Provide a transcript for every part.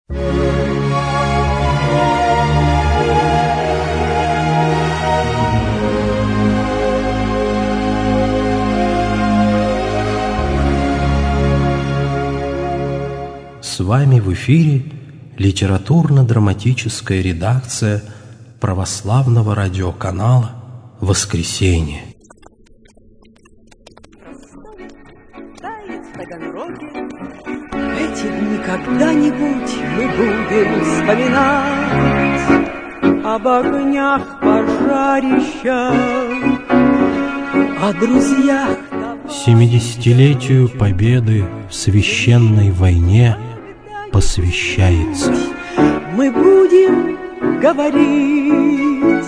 С вами в эфире литературно-драматическая редакция православного радиоканала «Воскресенье». Эти дни когда-нибудь мы будем вспоминать об огнях пожарища, о друзьях. 70-летию победы в священной войне посвящается. Мы будем говорить,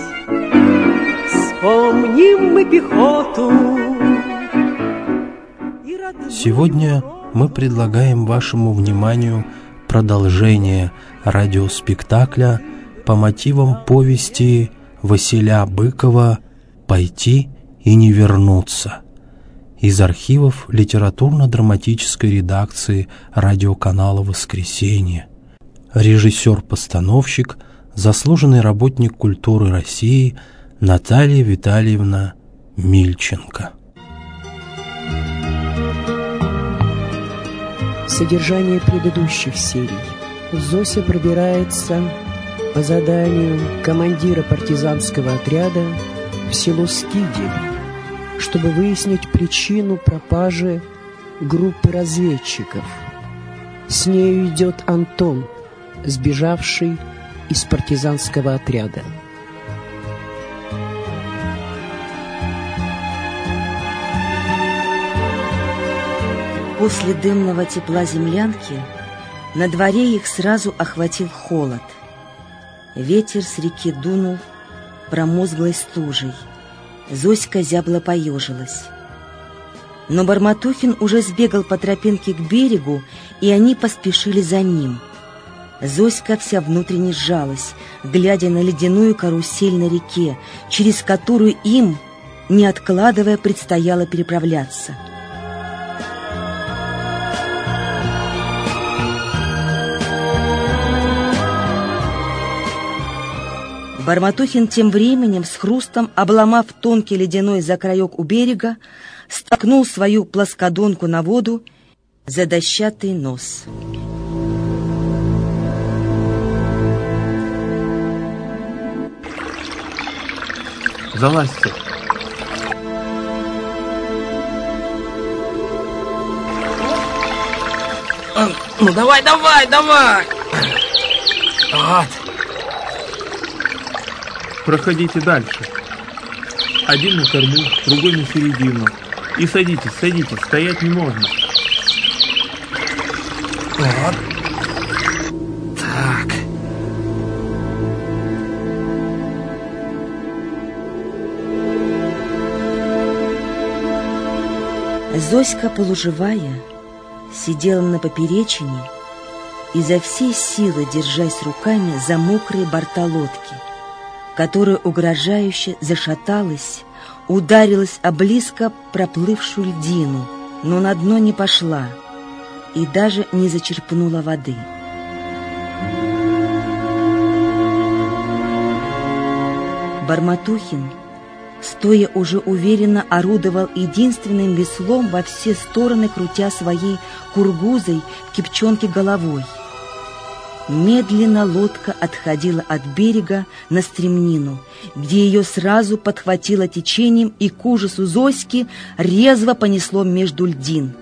вспомним мы пехоту. Сегодня мы предлагаем вашему вниманию продолжение радиоспектакля по мотивам повести Василя Быкова «Пойти и не вернуться» из архивов литературно-драматической редакции радиоканала «Воскресенье». Режиссер-постановщик, заслуженный работник культуры России Наталья Витальевна Мильченко. Содержание предыдущих серий. Зося пробирается по заданию командира партизанского отряда в село Скиди, чтобы выяснить причину пропажи группы разведчиков. С нею идет Антон, сбежавший из партизанского отряда. После дымного тепла землянки на дворе их сразу охватил холод. Ветер с реки дунул промозглой стужей. Зоська зябла поежилась. Но Барматухин уже сбегал по тропинке к берегу, и они поспешили за ним. Зоська вся внутренне сжалась, глядя на ледяную карусель на реке, через которую им, не откладывая, предстояло переправляться. Барматухин тем временем, с хрустом, обломав тонкий ледяной закраек у берега, столкнул свою плоскодонку на воду за дощатый нос. Залазьте. Ну давай! Вот. Проходите дальше. Один на корму, другой на середину. И садитесь, стоять не можно. Вот. Так. Зоська, полуживая, сидела на поперечине, изо всей силы держась руками за мокрые борта лодки, которая угрожающе зашаталась, ударилась о близко проплывшую льдину, но на дно не пошла и даже не зачерпнула воды. Барматухин, стоя уже уверенно, орудовал единственным веслом во все стороны, крутя своей кургузой в кипчонке головой. Медленно лодка отходила от берега на стремнину, где ее сразу подхватило течением и к ужасу Зоськи резво понесло между льдин.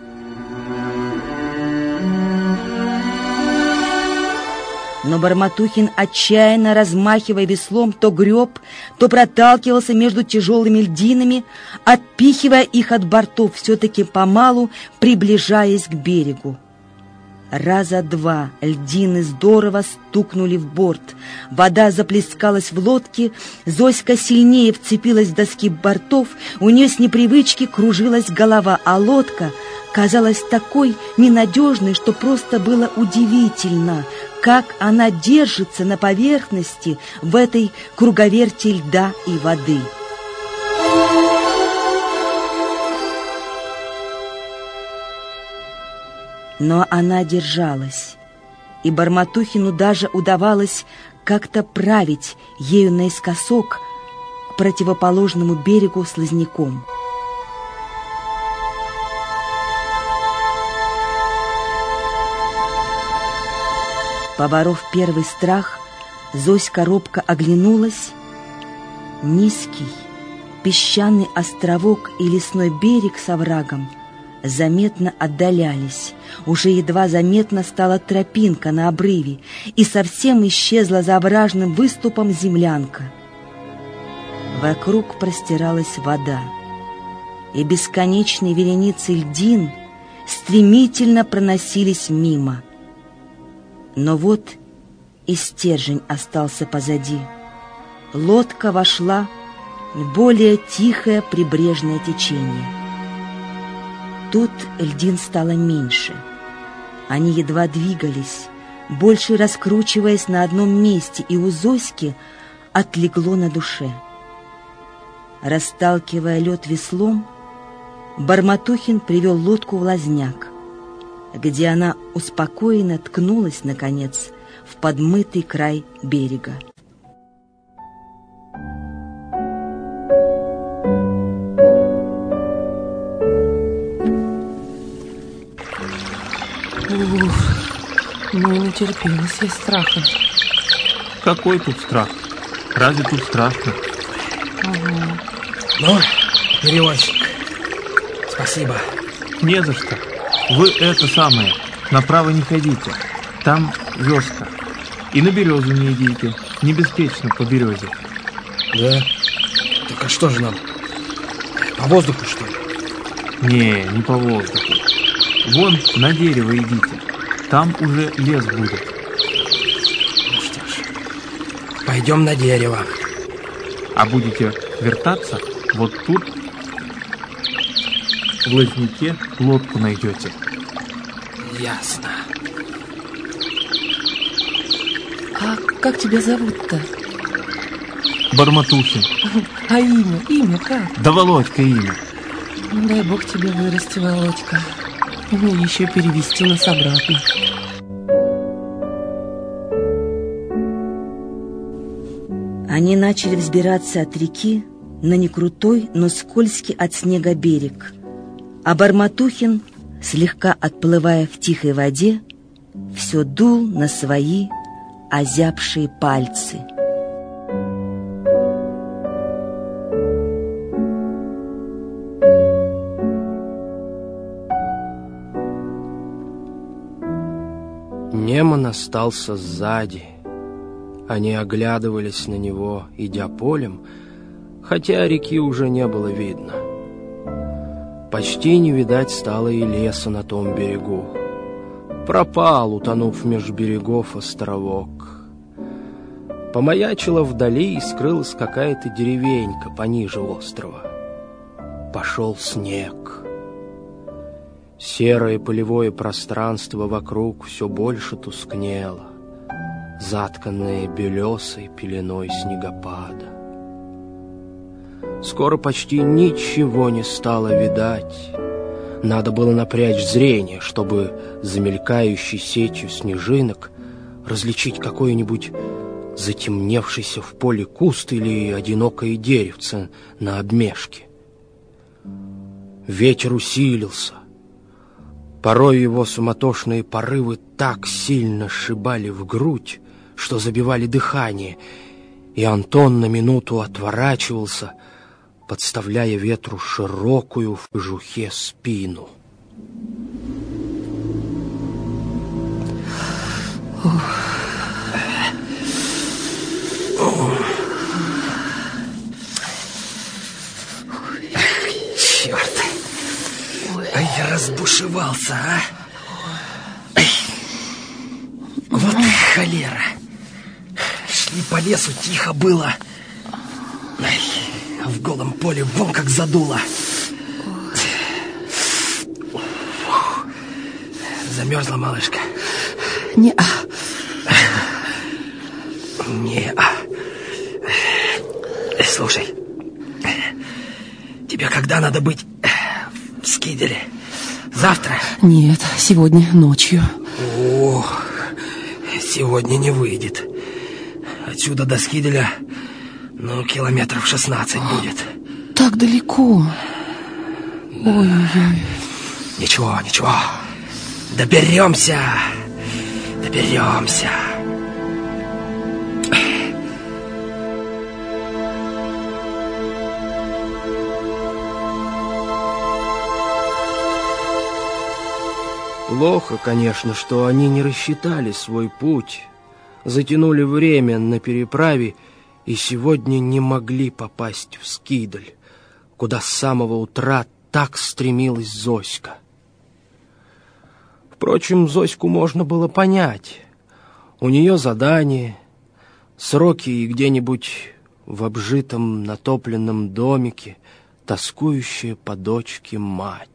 Но Барматухин, отчаянно размахивая веслом, то греб, то проталкивался между тяжелыми льдинами, отпихивая их от бортов, все-таки помалу приближаясь к берегу. Раза два льдины здорово стукнули в борт. Вода заплескалась в лодке, Зоська сильнее вцепилась в доски бортов, у нее с непривычки кружилась голова, а лодка казалась такой ненадежной, что просто было удивительно, как она держится на поверхности в этой круговерти льда и воды. Но она держалась, и Барматухину даже удавалось как-то править ею наискосок к противоположному берегу с Лазняком. Поборов первый страх, Зоська робко оглянулась. Низкий, песчаный островок и лесной берег с оврагом заметно отдалялись. Уже едва заметна стала тропинка на обрыве, и совсем исчезла за овражным выступом землянка. Вокруг простиралась вода, и бесконечные вереницы льдин стремительно проносились мимо. Но вот и стержень остался позади. Лодка вошла в более тихое прибрежное течение. Тут льдин стало меньше. Они едва двигались, больше раскручиваясь на одном месте, и у Зоськи отлегло на душе. Расталкивая лед веслом, Барматухин привел лодку в Лазняк, где она успокоенно ткнулась, наконец, в подмытый край берега. Ну и натерпелась я страха. Какой тут страх? Разве тут страшно? Ну, перевозчик, спасибо. Не за что. Вы это самое, направо не ходите. Там вёска. И на березу не идите. Небеспечно по березе. Да? Так а что же нам? По воздуху, что ли? Не по воздуху. Вон на дерево идите. Там уже лес будет. Ну что ж, пойдем на дерево. А будете вертаться, вот тут в Лазняке лодку найдете. Ясно. А как тебя зовут-то? Барматухин. А имя? Имя как? Да Володька имя. Ну, дай бог тебе вырасти, Володька. Ну, еще перевести нас обратно. Они начали взбираться от реки на некрутой, но скользкий от снега берег. А Барматухин, слегка отплывая в тихой воде, все дул на свои озябшие пальцы. Неман остался сзади. Они оглядывались на него, идя полем, хотя реки уже не было видно. Почти не видать стало и леса на том берегу. Пропал, утонув меж берегов, островок. Помаячила вдали и скрылась какая-то деревенька пониже острова. Пошел снег. Серое полевое пространство вокруг все больше тускнело, затканное белесой пеленой снегопада. Скоро почти ничего не стало видать. Надо было напрячь зрение, чтобы за мелькающей сетью снежинок различить какой-нибудь затемневшийся в поле куст или одинокое деревце на обмежке. Ветер усилился. Порой его суматошные порывы так сильно сшибали в грудь, что забивали дыхание, и Антон на минуту отворачивался, подставляя ветру широкую в кожухе спину. Черт! Ай, разбушевался, а! Ай. Вот холера! Шли по лесу, тихо было. Ай, а в голом поле вон как задуло. Замерзла малышка? Не-а. Не-а. Слушай, тебе когда надо быть в Скиделе? Завтра? Нет, сегодня ночью. О, Сегодня не выйдет. Отсюда до Скиделя, километров 16 будет. Так далеко. Ой-ой-ой. Ничего. Доберемся. Плохо, конечно, что они не рассчитали свой путь, затянули время на переправе и сегодня не могли попасть в Скидель, куда с самого утра так стремилась Зоська. Впрочем, Зоську можно было понять. У нее задание, сроки и где-нибудь в обжитом натопленном домике тоскующая по дочке мать.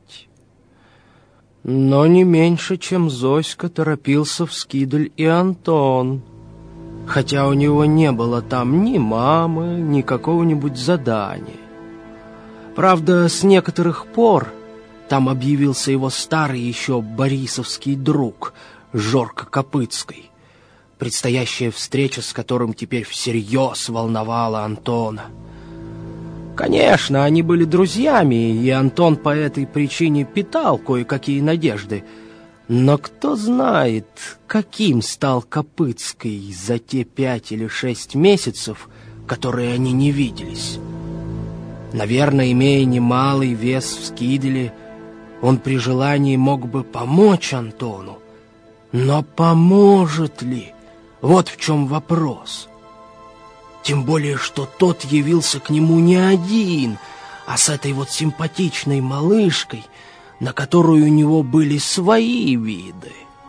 Но не меньше, чем Зоська, торопился в Скидель и Антон, хотя у него не было там ни мамы, ни какого-нибудь задания. Правда, с некоторых пор там объявился его старый еще борисовский друг Жорко Копыцкий, предстоящая встреча с которым теперь всерьез волновала Антона. Конечно, они были друзьями, и Антон по этой причине питал кое-какие надежды. Но кто знает, каким стал Копыцкий за те 5 или 6 месяцев, которые они не виделись. Наверное, имея немалый вес в Скиделе, он при желании мог бы помочь Антону. Но поможет ли? Вот в чем вопрос. Тем более, что тот явился к нему не один, а с этой вот симпатичной малышкой, на которую у него были свои виды.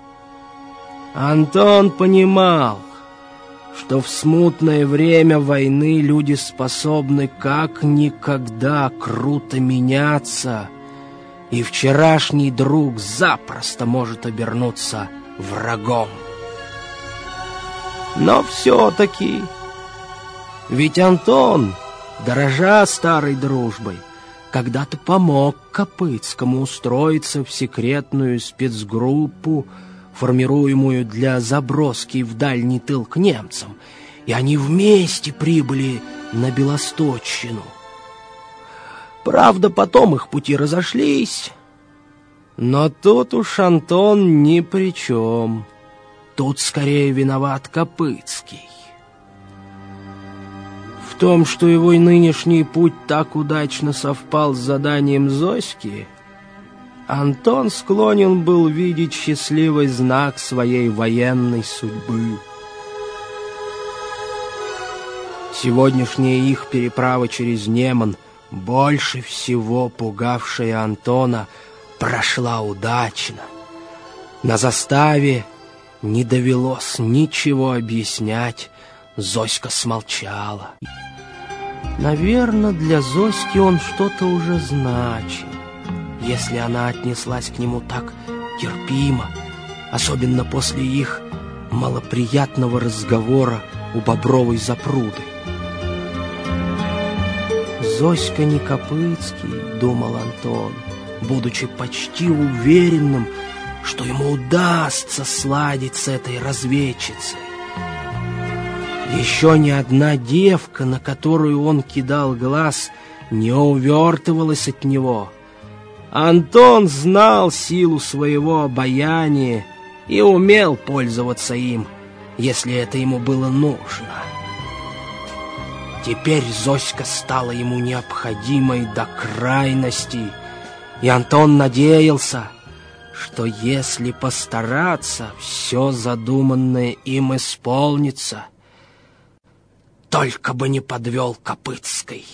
Антон понимал, что в смутное время войны люди способны как никогда круто меняться, и вчерашний друг запросто может обернуться врагом. Но все-таки... Ведь Антон, дорожа старой дружбой, когда-то помог Копыцкому устроиться в секретную спецгруппу, формируемую для заброски в дальний тыл к немцам, и они вместе прибыли на Белосточщину. Правда, потом их пути разошлись, но тут уж Антон ни при чем. Тут скорее виноват Копыцкий. В том, что его нынешний путь так удачно совпал с заданием Зоськи, Антон склонен был видеть счастливый знак своей военной судьбы. Сегодняшняя их переправа через Неман, больше всего пугавшая Антона, прошла удачно. На заставе не довелось ничего объяснять, Зоська смолчала. Наверное, для Зоськи он что-то уже значил, если она отнеслась к нему так терпимо, особенно после их малоприятного разговора у Бобровой запруды. «Зоська не Копыцкий», — думал Антон, будучи почти уверенным, что ему удастся сладить с этой разведчицей. Еще ни одна девка, на которую он кидал глаз, не увертывалась от него. Антон знал силу своего обаяния и умел пользоваться им, если это ему было нужно. Теперь Зоська стала ему необходимой до крайности, и Антон надеялся, что если постараться, все задуманное им исполнится. Только бы не подвел Копыцкий.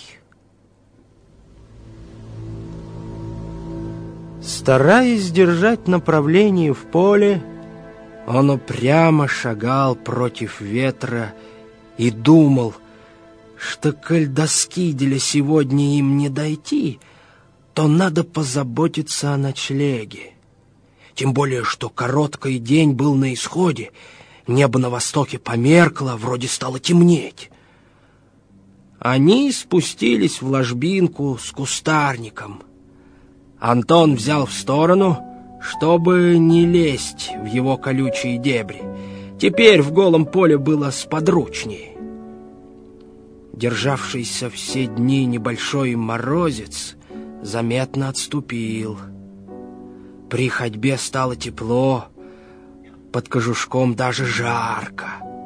Стараясь держать направление в поле, он упрямо шагал против ветра и думал, что коль до Скиделя сегодня им не дойти, то надо позаботиться о ночлеге. Тем более, что короткий день был на исходе, небо на востоке померкло, вроде стало темнеть. Они спустились в ложбинку с кустарником. Антон взял в сторону, чтобы не лезть в его колючие дебри. Теперь в голом поле было сподручней. Державшийся все дни небольшой морозец заметно отступил. При ходьбе стало тепло, под кожушком даже жарко.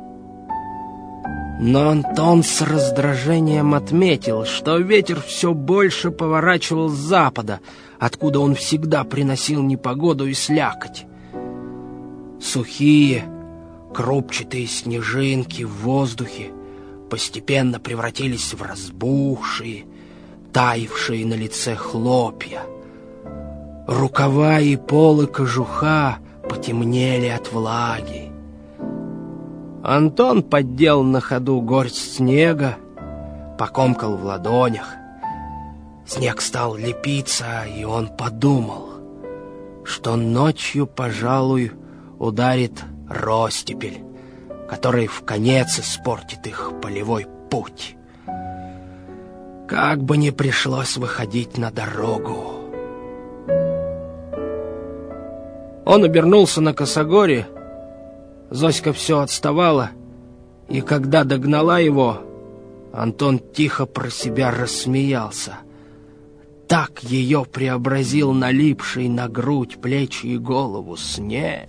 Но Антон с раздражением отметил, что ветер все больше поворачивал с запада, откуда он всегда приносил непогоду и слякоть. Сухие, крупчатые снежинки в воздухе постепенно превратились в разбухшие, таявшие на лице хлопья. Рукава и полы кожуха потемнели от влаги. Антон поддел на ходу горсть снега, покомкал в ладонях. Снег стал лепиться, и он подумал, что ночью, пожалуй, ударит ростепель, который вконец испортит их полевой путь. Как бы ни пришлось выходить на дорогу. Он обернулся на косогоре. Зоська все отставала, и когда догнала его, Антон тихо про себя рассмеялся. Так ее преобразил налипший на грудь, плечи и голову снег.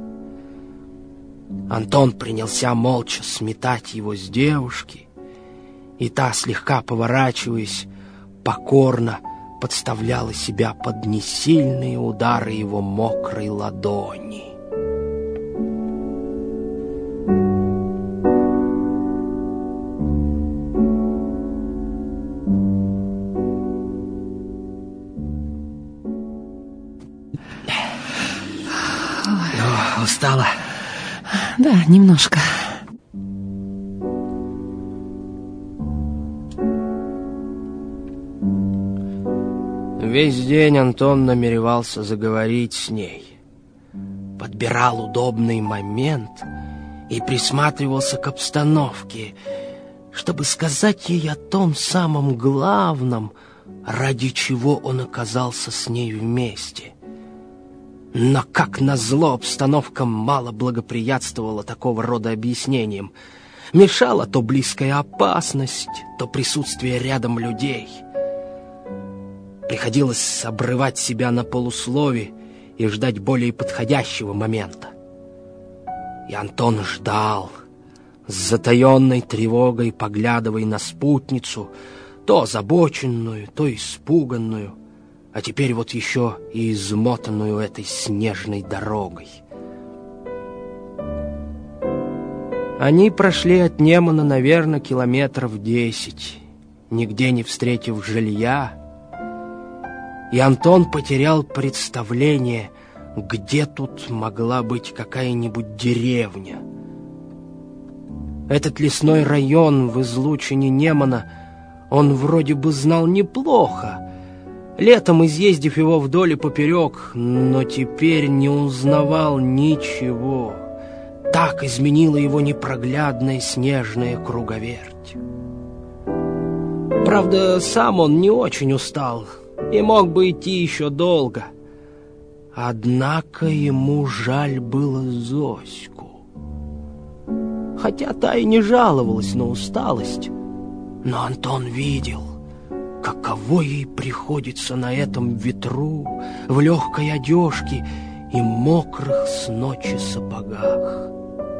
Антон принялся молча сметать его с девушки, и та, слегка поворачиваясь, покорно подставляла себя под несильные удары его мокрой ладони. Устала? Да, немножко. Весь день Антон намеревался заговорить с ней. Подбирал удобный момент и присматривался к обстановке, чтобы сказать ей о том самом главном, ради чего он оказался с ней вместе. Но, как назло, обстановка мало благоприятствовала такого рода объяснениям. Мешала то близкая опасность, то присутствие рядом людей. Приходилось обрывать себя на полуслове и ждать более подходящего момента. И Антон ждал, с затаенной тревогой поглядывая на спутницу, то озабоченную, то испуганную, а теперь вот еще и измотанную этой снежной дорогой. Они прошли от Немана, наверное, 10 километров, нигде не встретив жилья, и Антон потерял представление, где тут могла быть какая-нибудь деревня. Этот лесной район в излучине Немана он вроде бы знал неплохо, летом изъездив его вдоль и поперек, но теперь не узнавал ничего. Так изменила его непроглядная снежная круговерть. Правда, сам он не очень устал и мог бы идти еще долго. Однако ему жаль было Зоську. Хотя та и не жаловалась на усталость, но Антон видел, каково ей приходится на этом ветру, в легкой одежке и мокрых с ночи сапогах.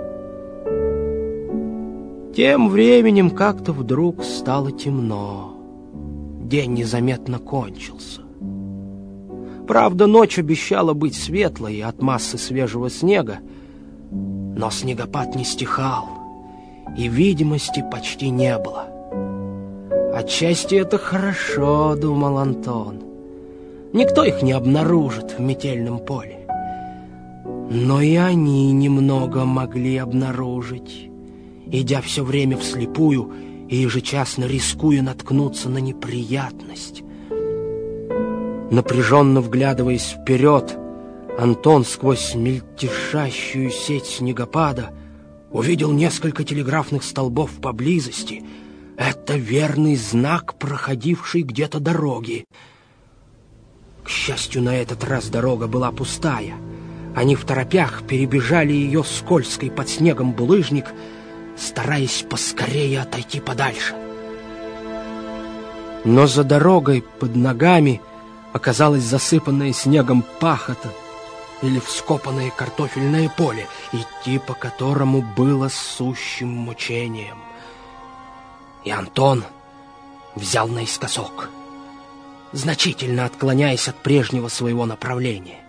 Тем временем как-то вдруг стало темно. День незаметно кончился. Правда, ночь обещала быть светлой от массы свежего снега, но снегопад не стихал, и видимости почти не было. Отчасти это хорошо, думал Антон. Никто их не обнаружит в метельном поле. Но и они немного могли обнаружить, идя все время вслепую и ежечасно рискуя наткнуться на неприятность. Напряженно вглядываясь вперед, Антон сквозь мельтешащую сеть снегопада увидел несколько телеграфных столбов поблизости. Это верный знак проходившей где-то дороги. К счастью, на этот раз дорога была пустая. Они второпях перебежали ее скользкий под снегом булыжник, стараясь поскорее отойти подальше. Но за дорогой под ногами оказалось засыпанное снегом пахота или вскопанное картофельное поле, идти по которому было сущим мучением. И Антон взял наискосок, значительно отклоняясь от прежнего своего направления.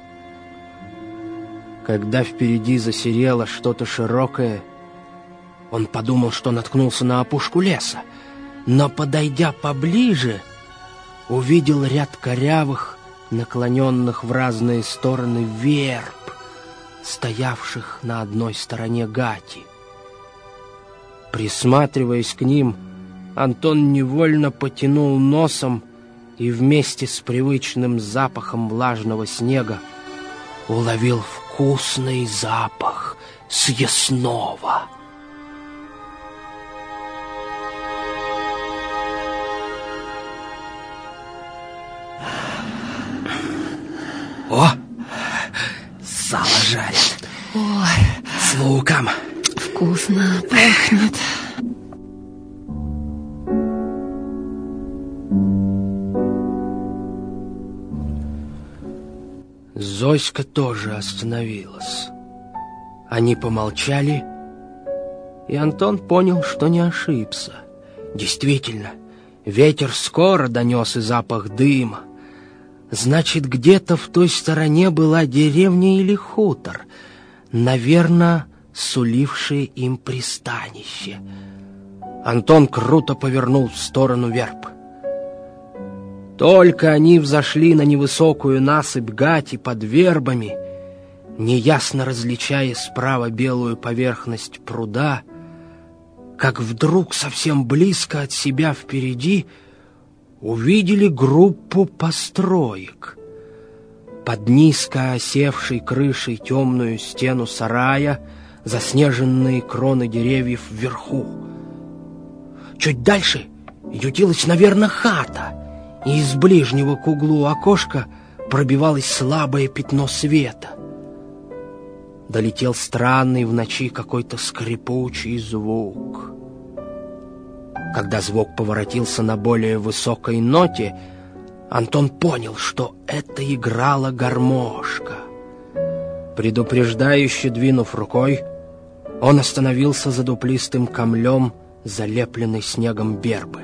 Когда впереди засерело что-то широкое, он подумал, что наткнулся на опушку леса, но, подойдя поближе, увидел ряд корявых, наклоненных в разные стороны верб, стоявших на одной стороне гати. Присматриваясь к ним, Антон невольно потянул носом и вместе с привычным запахом влажного снега уловил вкусный запах съестного. О, сало жарят. Ой, с луком. вкусно пахнет. Зоська тоже остановилась. Они помолчали, и Антон понял, что не ошибся. Действительно, ветер скоро донес и запах дыма. Значит, где-то в той стороне была деревня или хутор, наверное, сулившее им пристанище. Антон круто повернул в сторону верб. Только они взошли на невысокую насыпь гати под вербами, неясно различая справа белую поверхность пруда, как вдруг совсем близко от себя впереди увидели группу построек. Под низко осевшей крышей темную стену сарая, заснеженные кроны деревьев вверху. Чуть дальше ютилась, наверное, хата, и из ближнего к углу окошка пробивалось слабое пятно света. Долетел странный в ночи какой-то скрипучий звук. Когда звук поворотился на более высокой ноте, Антон понял, что это играла гармошка. Предупреждающе двинув рукой, он остановился за дуплистым камлем, залепленной снегом вербы.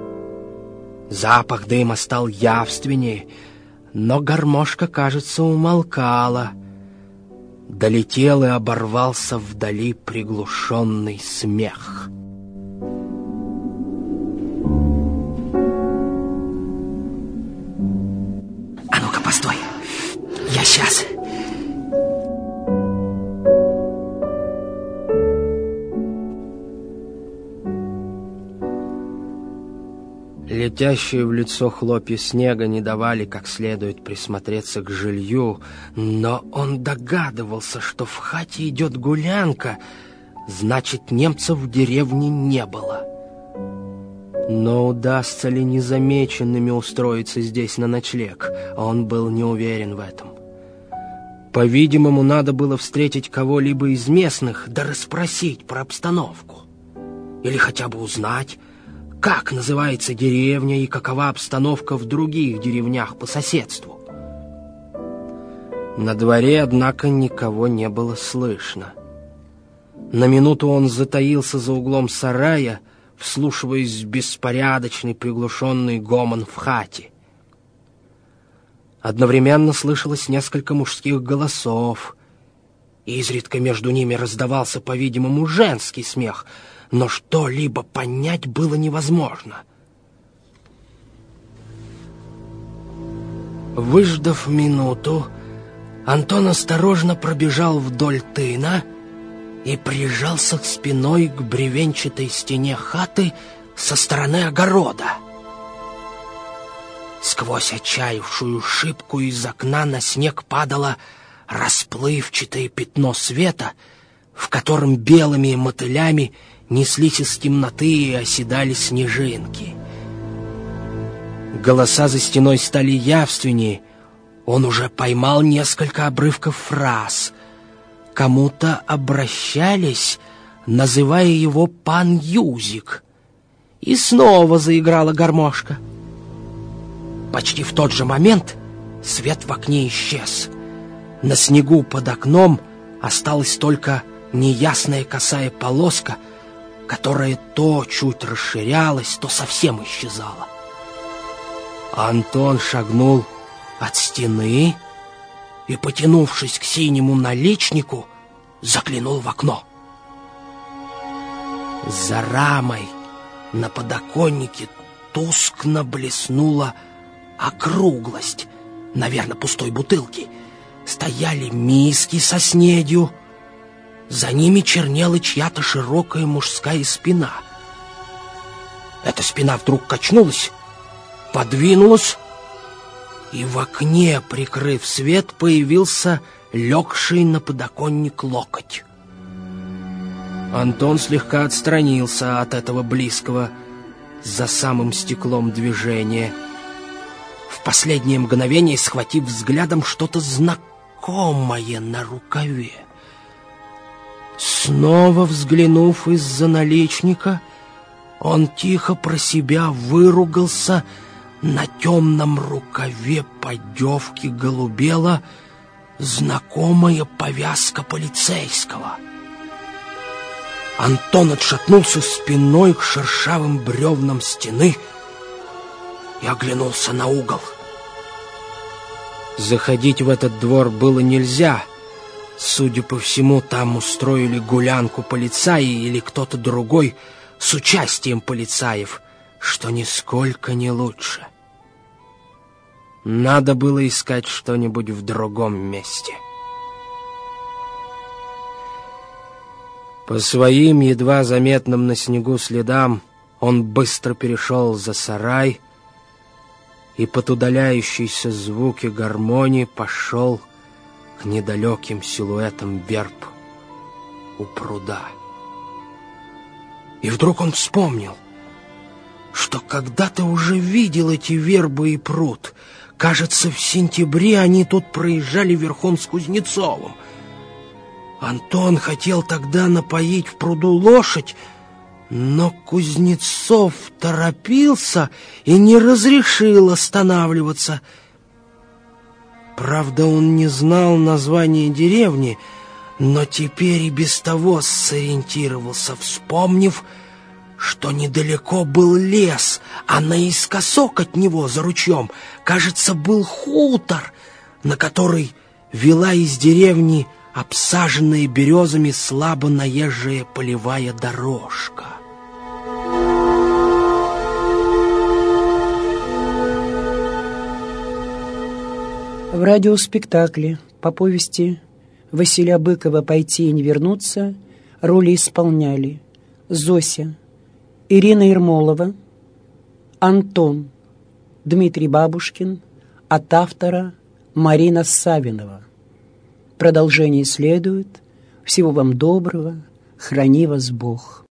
Запах дыма стал явственнее, но гармошка, кажется, умолкала. Долетел и оборвался вдали приглушенный смех. «А ну-ка, постой! Я сейчас!» Летящие в лицо хлопья снега не давали как следует присмотреться к жилью, но он догадывался, что в хате идет гулянка, значит, немцев в деревне не было. Но удастся ли незамеченными устроиться здесь на ночлег, он был не уверен в этом. По-видимому, надо было встретить кого-либо из местных, да расспросить про обстановку. Или хотя бы узнать, как называется деревня и какова обстановка в других деревнях по соседству. На дворе, однако, никого не было слышно. На минуту он затаился за углом сарая, вслушиваясь в беспорядочный приглушенный гомон в хате. Одновременно слышалось несколько мужских голосов. Изредка между ними раздавался, по-видимому, женский смех, но что-либо понять было невозможно. Выждав минуту, Антон осторожно пробежал вдоль тына и прижался спиной к бревенчатой стене хаты со стороны огорода. Сквозь отчаявшую шибку из окна на снег падало расплывчатое пятно света, в котором белыми мотылями неслись из темноты и оседали снежинки. Голоса за стеной стали явственнее, Он уже поймал несколько обрывков фраз. Кому-то обращались, называя его «пан Юзик». И снова заиграла гармошка. Почти в тот же момент свет в окне исчез. На снегу под окном осталась только неясная косая полоска, которая то чуть расширялась, то совсем исчезала. Антон шагнул от стены и, потянувшись к синему наличнику, заглянул в окно. За рамой на подоконнике тускно блеснула округлость, наверное, пустой бутылки. Стояли миски со снедью. За ними чернела чья-то широкая мужская спина. Эта спина вдруг качнулась, подвинулась, и в окне, прикрыв свет, появился легший на подоконник локоть. Антон слегка отстранился от этого близкого за самым стеклом движения, в последнее мгновение схватив взглядом что-то знакомое на рукаве. Снова взглянув из-за наличника, он тихо про себя выругался. На темном рукаве поддевки голубела знакомая повязка полицейского. Антон отшатнулся спиной к шершавым бревнам стены и оглянулся на угол. Заходить в этот двор было нельзя. Судя по всему, там устроили гулянку полицаи или кто-то другой с участием полицаев, что нисколько не лучше. Надо было искать что-нибудь в другом месте. По своим едва заметным на снегу следам он быстро перешел за сарай и под удаляющиеся звуки гармонии пошел к недалеким силуэтам верб у пруда. И вдруг он вспомнил, что когда-то уже видел эти вербы и пруд. Кажется, в сентябре они тут проезжали верхом с Кузнецовым. Антон хотел тогда напоить в пруду лошадь, но Кузнецов торопился и не разрешил останавливаться. Правда, он не знал названия деревни, но теперь и без того сориентировался, вспомнив, что недалеко был лес, а наискосок от него, за ручьем, кажется, был хутор, на который вела из деревни обсаженная березами слабо наезжая полевая дорожка. В радиоспектакле по повести Василия Быкова «Пойти и не вернуться» роли исполняли Зося Ирина Ермолова, Антон Дмитрий Бабушкин, от автора Марина Савинова. Продолжение следует. Всего вам доброго. Храни вас Бог.